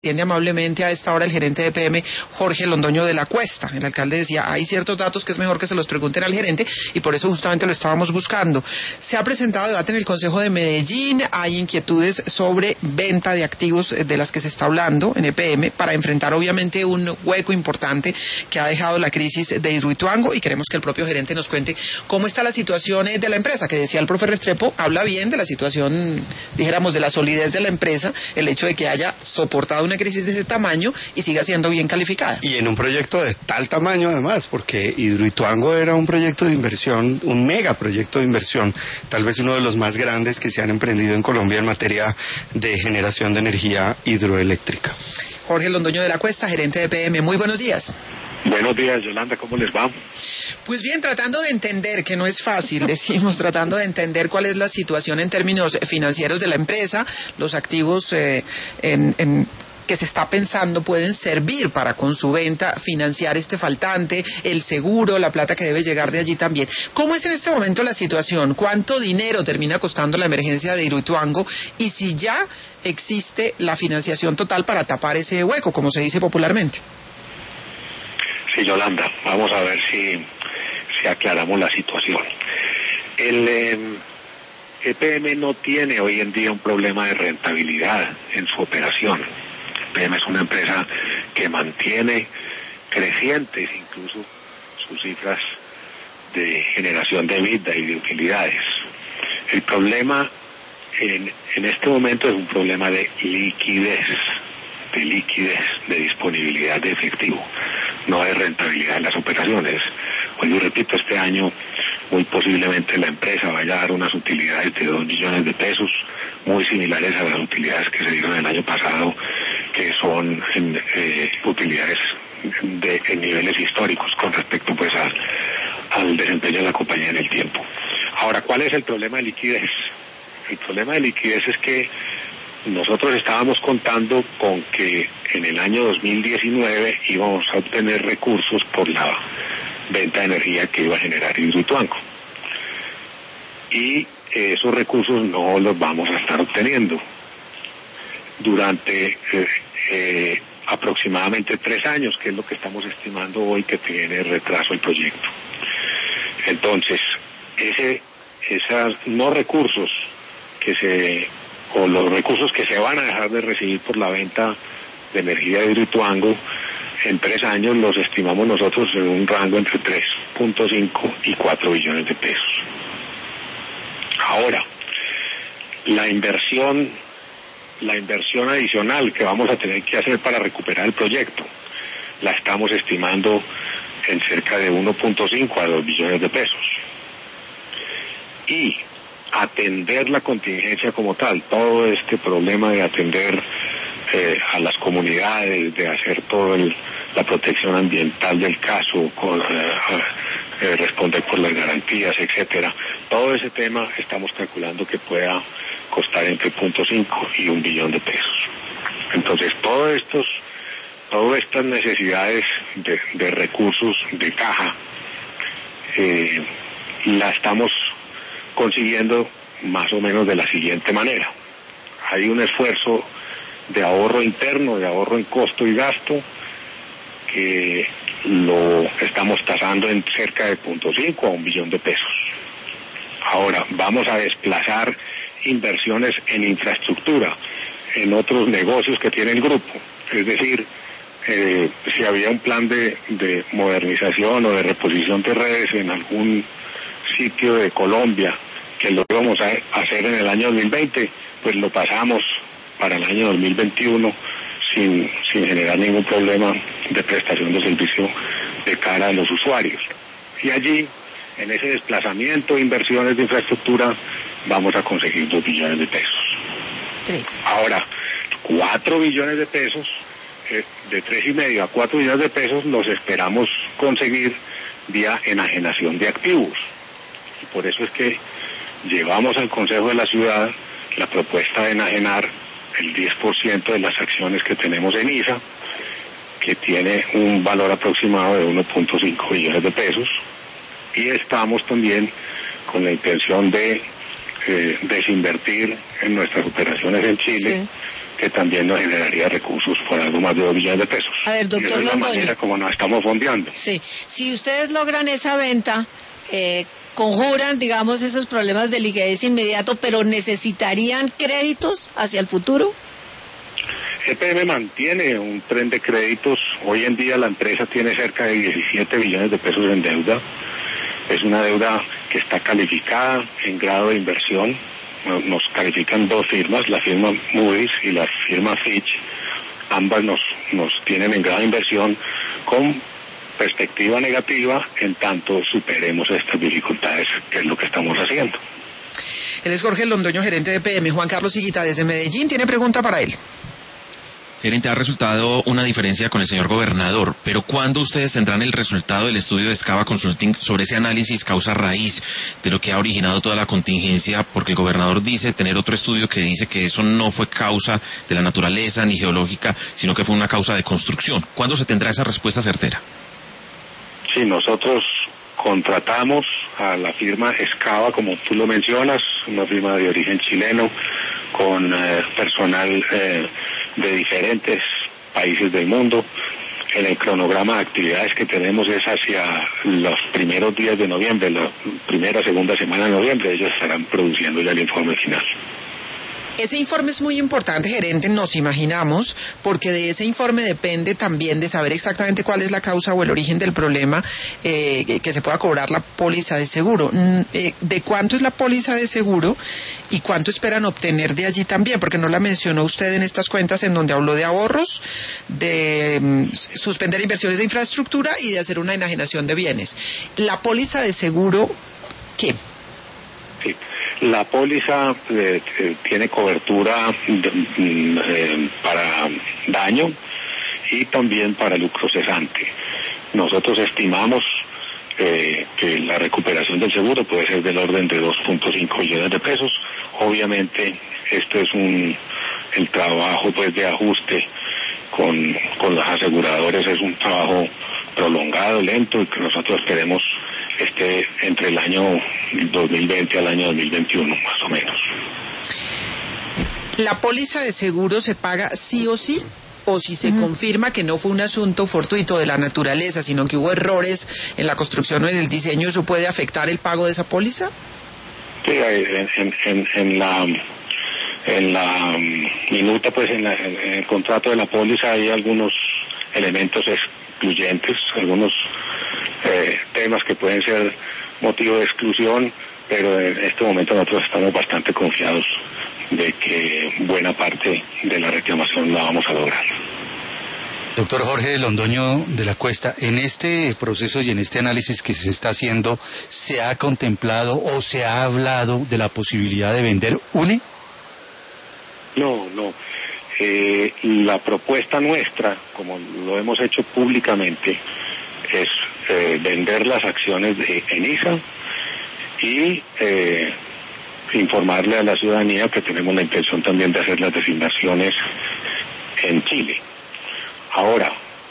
Atiende amablemente a esta hora el gerente de EPM, Jorge Londoño de la Cuesta. El alcalde decía, hay ciertos datos que es mejor que se los pregunten al gerente y por eso justamente lo estábamos buscando. Se ha presentado debate en el Consejo de Medellín, hay inquietudes sobre venta de activos de las que se está hablando en EPM para enfrentar obviamente un hueco importante que ha dejado la crisis de Hidroituango y queremos que el propio gerente nos cuente cómo está la situación de la empresa, que decía el profe Restrepo, habla bien de la situación, dijéramos, de la solidez de la empresa, el hecho de que haya soportado una crisis de ese tamaño y siga siendo bien calificada. Y en un proyecto de tal tamaño además, porque Hidroituango era un proyecto de inversión, un megaproyecto de inversión, tal vez uno de los más grandes que se han emprendido en Colombia en materia de generación de energía hidroeléctrica. Jorge Londoño de la Cuesta, gerente de EPM, muy buenos días. Buenos días, Yolanda, ¿cómo les va? Pues bien, tratando de entender, que no es fácil, decimos, tratando de entender cuál es la situación en términos financieros de la empresa, los activos que se está pensando pueden servir para con su venta financiar este faltante, el seguro, la plata que debe llegar de allí también. ¿Cómo es en este momento la situación? ¿Cuánto dinero termina costando la emergencia de Hidroituango? Y si ya existe la financiación total para tapar ese hueco, como se dice popularmente. Sí, Yolanda, vamos a ver si aclaramos la situación. El EPM no tiene hoy en día un problema de rentabilidad en su operación. EPM es una empresa que mantiene crecientes incluso sus cifras de generación de EBITDA y de utilidades. El problema en este momento es un problema de liquidez, de disponibilidad de efectivo, no de rentabilidad en las operaciones. Hoy yo repito, este año muy posiblemente la empresa vaya a dar unas utilidades de 2 billones de pesos, muy similares a las utilidades que se dieron el año pasado, que son utilidades en niveles históricos con respecto pues al desempeño de la compañía en el tiempo. Ahora, ¿cuál es el problema de liquidez? El problema de liquidez es que nosotros estábamos contando con que en el año 2019 íbamos a obtener recursos por la venta de energía que iba a generar Hidroituango. Y esos recursos no los vamos a estar obteniendo durante aproximadamente 3 años, que es lo que estamos estimando hoy que tiene retraso el proyecto. Entonces, esos no recursos los recursos que se van a dejar de recibir por la venta de energía de Hidroituango, en 3 años los estimamos nosotros en un rango entre 3.5 y 4 billones de pesos. Ahora, la inversión adicional que vamos a tener que hacer para recuperar el proyecto, la estamos estimando en cerca de 1.5 a 2 billones de pesos. Y atender la contingencia como tal, todo este problema de atender a las comunidades, de hacer toda la protección ambiental del caso, responder por las garantías, etcétera. Todo ese tema estamos calculando que pueda costar entre 0.5 y 1 billón de pesos. Entonces, todas estas necesidades de recursos de caja la estamos consiguiendo más o menos de la siguiente manera. Hay un esfuerzo de ahorro interno, de ahorro en costo y gasto, que lo estamos tasando en cerca de 0.5 a 1 billón de pesos. Ahora, vamos a desplazar inversiones en infraestructura, en otros negocios que tiene el grupo. Es decir, si había un plan de modernización o de reposición de redes en algún sitio de Colombia, que lo íbamos a hacer en el año 2020, pues lo pasamos para el año 2021 sin generar ningún problema de prestación de servicio de cara a los usuarios. Y allí, en ese desplazamiento de inversiones de infraestructura, vamos a conseguir 2 billones de pesos. 3. Ahora, 4 billones de pesos, de 3,5 a 4 billones de pesos, los esperamos conseguir vía enajenación de activos. Y por eso es que llevamos al Consejo de la Ciudad la propuesta de enajenar el 10% de las acciones que tenemos en ISA, que tiene un valor aproximado de 1.5 billones de pesos, y estamos también con la intención de desinvertir en nuestras operaciones en Chile, que también nos generaría recursos por algo más de 2 billones de pesos. A ver, doctor Londoño. Es la manera como nos estamos fondeando. Sí, si ustedes logran esa venta, conjuran, digamos, esos problemas de liquidez inmediato, pero necesitarían créditos hacia el futuro. EPM mantiene un tren de créditos. Hoy en día la empresa tiene cerca de 17 billones de pesos en deuda. Es una deuda que está calificada en grado de inversión. Nos califican 2 firmas, la firma Moody's y la firma Fitch. Ambas nos tienen en grado de inversión con perspectiva negativa en tanto superemos estas dificultades, que es lo que estamos haciendo. Él es Jorge Londoño, gerente de EPM. Juan Carlos Higuita, desde Medellín, tiene pregunta para él. Gerente, ha resultado una diferencia con el señor gobernador, pero ¿cuándo ustedes tendrán el resultado del estudio de Escava Consulting sobre ese análisis causa-raíz de lo que ha originado toda la contingencia? Porque el gobernador dice tener otro estudio que dice que eso no fue causa de la naturaleza ni geológica, sino que fue una causa de construcción. ¿Cuándo se tendrá esa respuesta certera? Sí, nosotros contratamos a la firma Escava, como tú lo mencionas, una firma de origen chileno, con personal de diferentes países del mundo. En el cronograma de actividades que tenemos es hacia los primeros días de noviembre, la primera, segunda semana de noviembre, ellos estarán produciendo ya el informe final. Ese informe es muy importante, gerente, nos imaginamos, porque de ese informe depende también de saber exactamente cuál es la causa o el origen del problema, que se pueda cobrar la póliza de seguro. ¿De cuánto es la póliza de seguro y cuánto esperan obtener de allí también? Porque no la mencionó usted en estas cuentas en donde habló de ahorros, de suspender inversiones de infraestructura y de hacer una enajenación de bienes. ¿La póliza de seguro qué? Sí. La póliza tiene cobertura para daño y también para lucro cesante. Nosotros estimamos que la recuperación del seguro puede ser del orden de 2.5 billones de pesos. Obviamente, esto es el trabajo pues de ajuste con los aseguradores, es un trabajo prolongado, lento, y que nosotros queremos esté entre el año 2020 al año 2021, más o menos. ¿La póliza de seguro se paga sí o sí? ¿O si se confirma que no fue un asunto fortuito de la naturaleza, sino que hubo errores en la construcción o en el diseño, eso puede afectar el pago de esa póliza? Sí, en la minuta, pues en el contrato de la póliza hay algunos elementos excluyentes, algunos temas que pueden ser motivo de exclusión, pero en este momento nosotros estamos bastante confiados de que buena parte de la reclamación la vamos a lograr. Doctor Jorge Londoño de la Cuesta, en este proceso y en este análisis que se está haciendo, ¿se ha contemplado o se ha hablado de la posibilidad de vender UNE? No. La propuesta nuestra, como lo hemos hecho públicamente, es vender las acciones de ENISA y informarle a la ciudadanía que tenemos la intención también de hacer las designaciones en Chile. Ahora,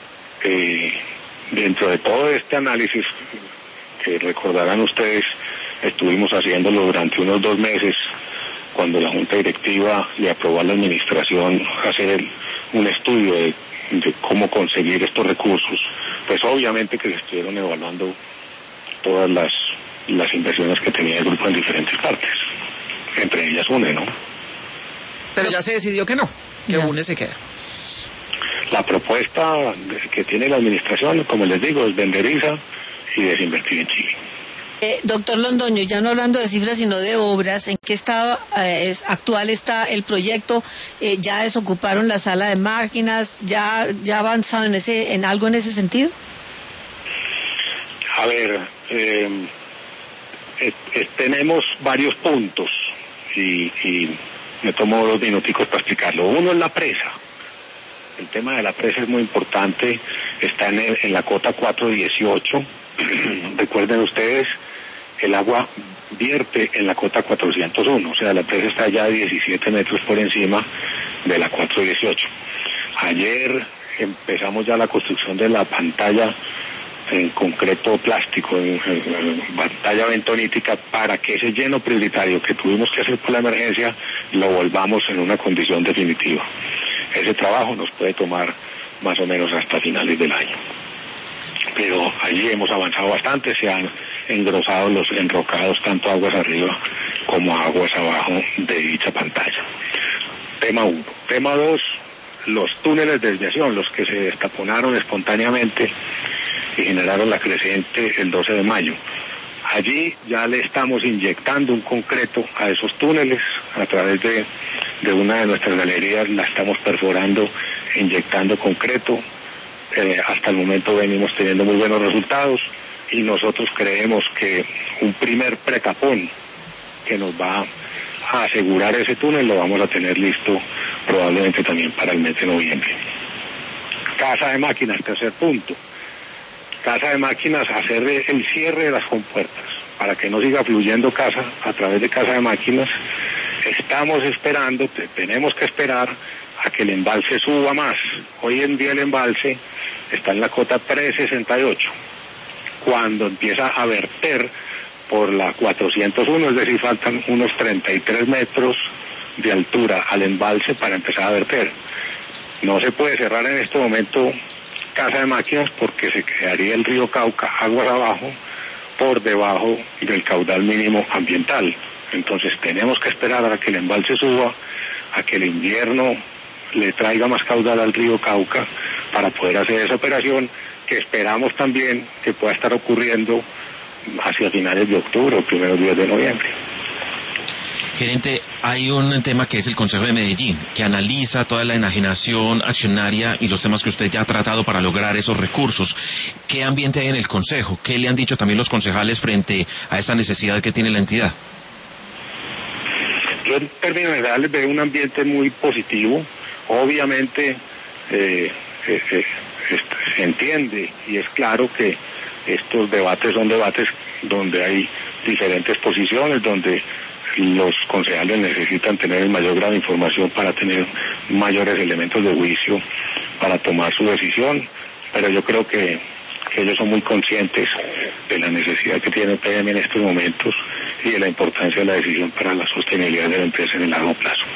dentro de todo este análisis, que recordarán ustedes, estuvimos haciéndolo durante unos 2 meses, cuando la Junta Directiva le aprobó a la Administración hacer un estudio de cómo conseguir estos recursos, pues obviamente que se estuvieron evaluando todas las inversiones que tenía el grupo en diferentes partes, entre ellas UNE, ¿no? Pero ya se decidió que no, que UNE se queda. La propuesta que tiene la administración, como les digo, es vender ISA y desinvertir en Chile. Doctor Londoño, ya no hablando de cifras sino de obras, ¿en qué estado actual está el proyecto? ¿Ya desocuparon la sala de máquinas? ¿Ya avanzado en algo en ese sentido? A ver, tenemos varios puntos y me tomo 2 minuticos para explicarlo. Uno es la presa. El tema de la presa es muy importante, está en la cota 418. Recuerden ustedes, el agua vierte en la cota 401, o sea, la presa está ya 17 metros por encima de la 418. Ayer empezamos ya la construcción de la pantalla en concreto plástico, en pantalla bentonítica, para que ese lleno prioritario que tuvimos que hacer por la emergencia lo volvamos en una condición definitiva. Ese trabajo nos puede tomar más o menos hasta finales del año. Pero allí hemos avanzado bastante, se han engrosado los enrocados tanto aguas arriba como aguas abajo de dicha pantalla. Tema 1. Tema 2, los túneles de desviación, los que se destaponaron espontáneamente y generaron la creciente el 12 de mayo. Allí ya le estamos inyectando un concreto a esos túneles a través de una de nuestras galerías, la estamos perforando, inyectando concreto. Hasta el momento venimos teniendo muy buenos resultados y nosotros creemos que un primer precapón que nos va a asegurar ese túnel lo vamos a tener listo probablemente también para el mes de noviembre. Casa de máquinas, tercer punto. Casa de máquinas, hacer el cierre de las compuertas para que no siga fluyendo casa a través de casa de máquinas. Estamos esperando, tenemos que esperar a que el embalse suba más. Hoy en día el embalse está en la cota 368. Cuando empieza a verter por la 401, es decir, faltan unos 33 metros de altura al embalse para empezar a verter. No se puede cerrar en este momento casa de máquinas porque se quedaría el río Cauca aguas abajo por debajo del caudal mínimo ambiental. Entonces tenemos que esperar a que el embalse suba, a que el invierno le traiga más caudal al río Cauca para poder hacer esa operación que esperamos también que pueda estar ocurriendo hacia finales de octubre o primeros días de noviembre. Gerente, hay un tema que es el Consejo de Medellín, que analiza toda la enajenación accionaria y los temas que usted ya ha tratado para lograr esos recursos. ¿Qué ambiente hay en el Consejo? ¿Qué le han dicho también los concejales frente a esta necesidad que tiene la entidad? Yo en términos generales veo un ambiente muy positivo. Obviamente se entiende y es claro que estos debates son debates donde hay diferentes posiciones, donde los concejales necesitan tener el mayor grado de información para tener mayores elementos de juicio para tomar su decisión, pero yo creo que ellos son muy conscientes de la necesidad que tiene el PM en estos momentos y de la importancia de la decisión para la sostenibilidad de la empresa en el largo plazo.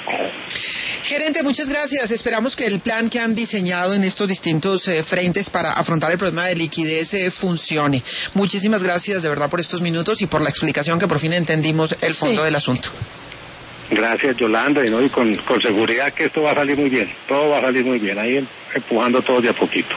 Gerente, muchas gracias. Esperamos que el plan que han diseñado en estos distintos frentes para afrontar el problema de liquidez funcione. Muchísimas gracias de verdad por estos minutos y por la explicación que por fin entendimos el fondo del asunto. Gracias, Yolanda, y con seguridad que esto va a salir muy bien. Todo va a salir muy bien, ahí empujando todo de a poquito.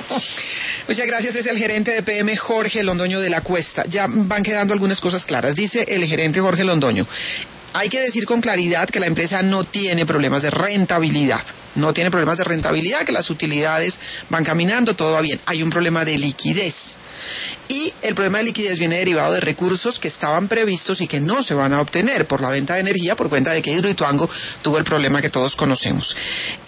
Muchas gracias. Es el gerente de PM, Jorge Londoño de la Cuesta. Ya van quedando algunas cosas claras. Dice el gerente Jorge Londoño: hay que decir con claridad que la empresa no tiene problemas de rentabilidad. No tiene problemas de rentabilidad, que las utilidades van caminando, todo va bien. Hay un problema de liquidez. Y el problema de liquidez viene derivado de recursos que estaban previstos y que no se van a obtener por la venta de energía, por cuenta de que Hidroituango tuvo el problema que todos conocemos.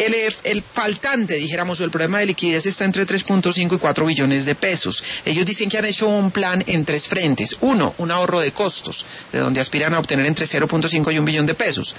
El faltante, dijéramos, o el problema de liquidez está entre 3.5 y 4 billones de pesos. Ellos dicen que han hecho un plan en 3 frentes. 1, un ahorro de costos, de donde aspiran a obtener entre 0.5 y 1 billón de pesos.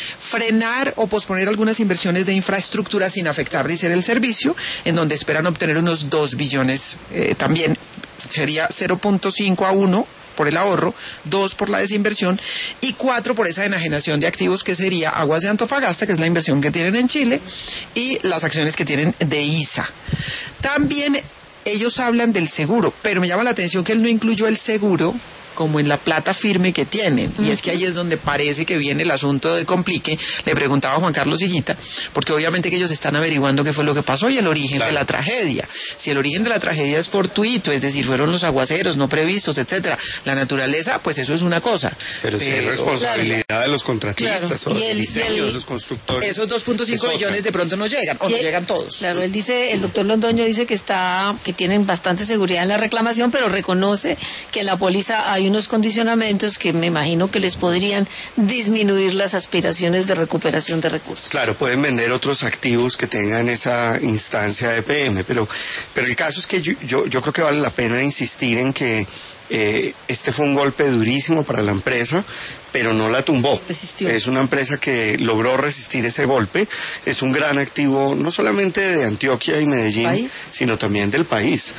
Frenar o posponer algunas inversiones de infraestructura sin afectar, dice, el servicio, en donde esperan obtener unos 2 billones también. Sería 0.5 a 1 por el ahorro, 2 por la desinversión y 4 por esa enajenación de activos que sería Aguas de Antofagasta, que es la inversión que tienen en Chile, y las acciones que tienen de ISA. También ellos hablan del seguro, pero me llama la atención que él no incluyó el seguro como en la plata firme que tienen, y es que ahí es donde parece que viene el asunto de complique. Le preguntaba a Juan Carlos Higuita, porque obviamente que ellos están averiguando qué fue lo que pasó y el origen de la tragedia. Si el origen de la tragedia es fortuito, es decir, fueron los aguaceros no previstos, etcétera, la naturaleza, pues eso es una cosa. Pero si es responsabilidad de los contratistas o del diseño de los constructores. Esos 2.5 billones de pronto no llegan, o no llegan todos. Claro, él dice, el doctor Londoño dice que tienen bastante seguridad en la reclamación, pero reconoce que en la póliza hay unos condicionamientos que me imagino que les podrían disminuir las aspiraciones de recuperación de recursos. Claro, pueden vender otros activos que tengan esa instancia de PM, pero el caso es que yo creo que vale la pena insistir en que este fue un golpe durísimo para la empresa, pero no la tumbó. Resistió. Es una empresa que logró resistir ese golpe. Es un gran activo no solamente de Antioquia y Medellín, sino también del país.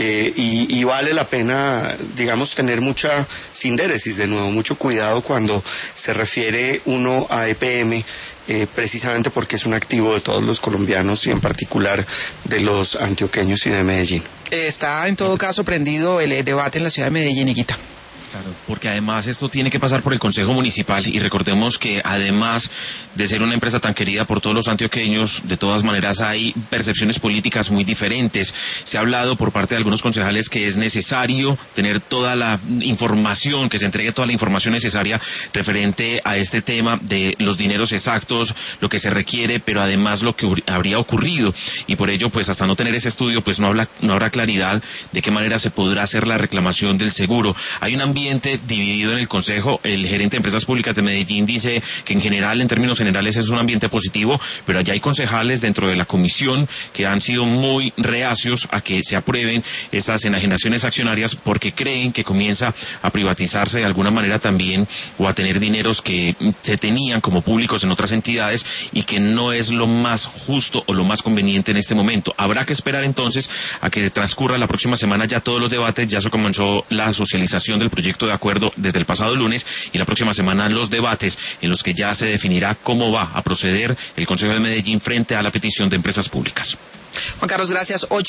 Y vale la pena, digamos, tener mucha sindéresis, de nuevo, mucho cuidado cuando se refiere uno a EPM precisamente porque es un activo de todos los colombianos y en particular de los antioqueños y de Medellín. Está en todo caso prendido el debate en la ciudad de Medellín, Higuita. Claro, porque además esto tiene que pasar por el Consejo Municipal y recordemos que además de ser una empresa tan querida por todos los antioqueños, de todas maneras hay percepciones políticas muy diferentes. Se ha hablado por parte de algunos concejales que es necesario tener toda la información, que se entregue toda la información necesaria referente a este tema de los dineros exactos, lo que se requiere, pero además lo que habría ocurrido. Y por ello, pues hasta no tener ese estudio, pues no habrá claridad de qué manera se podrá hacer la reclamación del seguro. Hay un ambiente dividido en el Consejo. El gerente de Empresas Públicas de Medellín dice que en general, en términos generales, es un ambiente positivo, pero allá hay concejales dentro de la comisión que han sido muy reacios a que se aprueben estas enajenaciones accionarias porque creen que comienza a privatizarse de alguna manera también o a tener dineros que se tenían como públicos en otras entidades y que no es lo más justo o lo más conveniente en este momento. Habrá que esperar entonces a que transcurra la próxima semana ya todos los debates. Ya se comenzó la socialización del proyecto de acuerdo desde el pasado lunes y la próxima semana los debates en los que ya se definirá cómo va a proceder el Consejo de Medellín frente a la petición de empresas públicas. Juan Carlos, gracias. 8